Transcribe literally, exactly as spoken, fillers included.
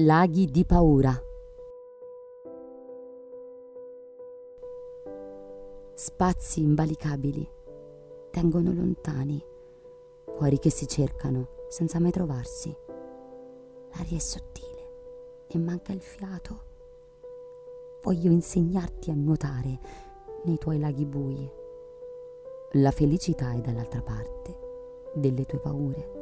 Laghi di paura. Spazi invalicabili tengono lontani, cuori che si cercano senza mai trovarsi. L'aria è sottile e manca il fiato. Voglio insegnarti a nuotare nei tuoi laghi bui. La felicità è dall'altra parte delle tue paure.